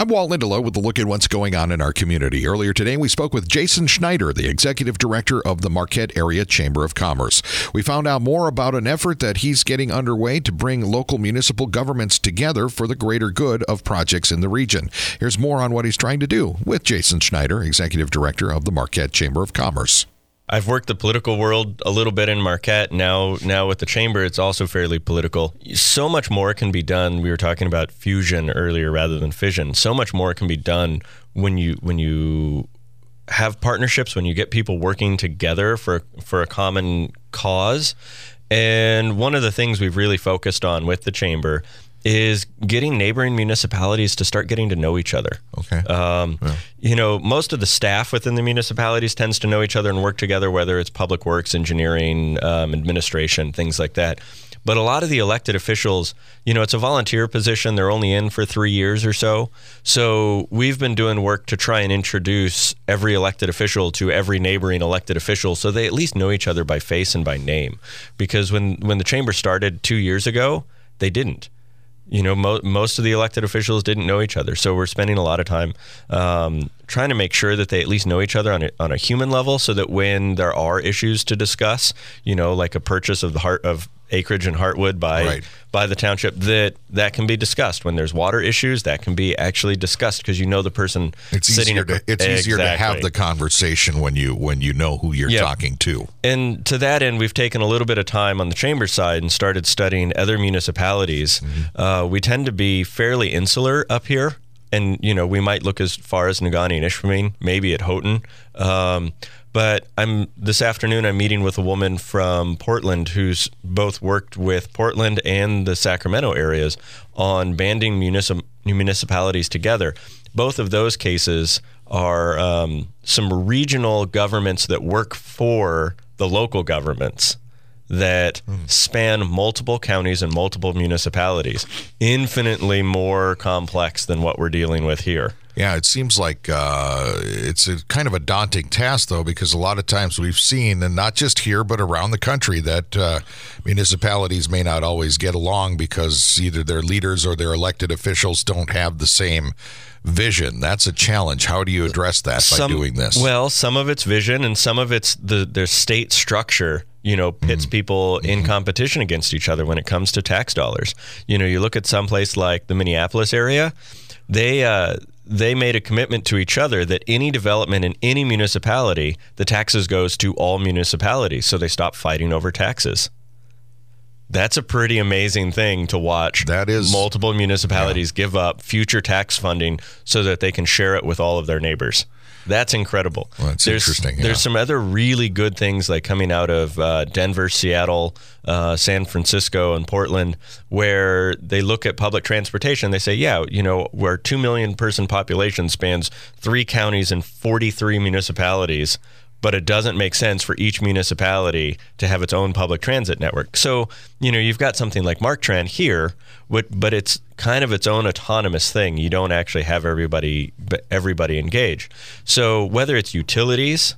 I'm Walt Lindelof with a look at what's going on in our community. Earlier today, we spoke with Jason Schneider, the executive director of the Marquette Area Chamber of Commerce. We found out more about an effort that he's getting underway to bring local municipal governments together for the greater good of projects in the region. Here's more on what he's trying to do with Jason Schneider, executive director of the Marquette Chamber of Commerce. I've worked the political world a little bit in Marquette. Now with the chamber, it's also fairly political. So much more can be done. We were talking about fusion earlier rather than fission. So much more can be done when you have partnerships, when you get people working together for a common cause. And one of the things we've really focused on with the chamber is getting neighboring municipalities to start getting to know each other. Okay. Most of the staff within the municipalities tends to know each other and work together, whether it's public works, engineering, administration, things like that. But a lot of the elected officials, it's a volunteer position. They're only in for 3 years or so. So we've been doing work to try and introduce every elected official to every neighboring elected official so they at least know each other by face and by name. Because when the chamber started 2 years ago, they didn't. Most of the elected officials didn't know each other. So we're spending a lot of time trying to make sure that they at least know each other on a human level so that when there are issues to discuss, like a purchase of the acreage in Heartwood by the township, that can be discussed. When there's water issues, that can be actually discussed because the person sitting. It's easier to have the conversation when you know who you're talking to. And to that end, we've taken a little bit of time on the chamber side and started studying other municipalities. Mm-hmm. We tend to be fairly insular up here. And, we might look as far as Negaunee and Ishpeming, maybe at Houghton. But this afternoon, I'm meeting with a woman from Portland who's both worked with Portland and the Sacramento areas on banding municipalities together. Both of those cases are some regional governments that work for the local governments that span multiple counties and multiple municipalities, infinitely more complex than what we're dealing with here. Yeah, it seems like it's a kind of a daunting task, though, because a lot of times we've seen, and not just here, but around the country, that municipalities may not always get along because either their leaders or their elected officials don't have the same vision. That's a challenge. How do you address that by doing this? Well, some of it's vision and some of it's their state structure. Pits people in competition against each other when it comes to tax dollars. You look at some place like the Minneapolis area, they made a commitment to each other that any development in any municipality, the taxes goes to all municipalities. So they stopped fighting over taxes. That's a pretty amazing thing to watch. That is multiple municipalities give up future tax funding so that they can share it with all of their neighbors. That's incredible. Well, that's interesting. Yeah. There's some other really good things like coming out of Denver, Seattle, San Francisco, and Portland, where they look at public transportation. They say, where 2 million person population spans 3 counties and 43 municipalities, but it doesn't make sense for each municipality to have its own public transit network. So, you've got something like MarkTran here, but it's kind of its own autonomous thing. You don't actually have everybody engaged. So whether it's utilities,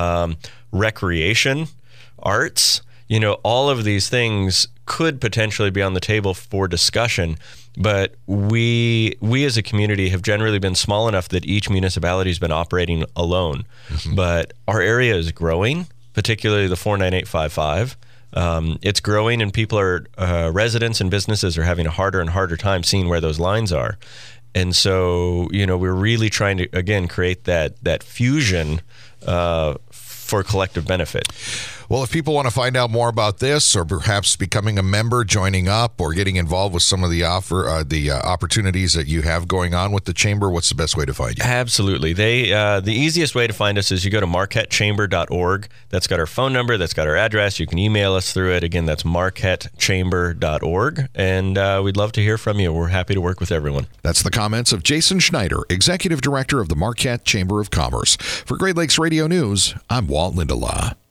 recreation, arts, all of these things could potentially be on the table for discussion. But we as a community have generally been small enough that each municipality has been operating alone. Mm-hmm. But our area is growing, particularly the 49855. It's growing, and people residents and businesses are having a harder and harder time seeing where those lines are. And so, we're really trying to, again, create that fusion for collective benefit. Well, if people want to find out more about this, or perhaps becoming a member, joining up, or getting involved with some of the opportunities that you have going on with the chamber, what's the best way to find you? Absolutely. The easiest way to find us is you go to marquettechamber.org. That's got our phone number. That's got our address. You can email us through it. Again, that's marquettechamber.org. And we'd love to hear from you. We're happy to work with everyone. That's the comments of Jason Schneider, Executive Director of the Marquette Chamber of Commerce. For Great Lakes Radio News, I'm Walt Lindelof.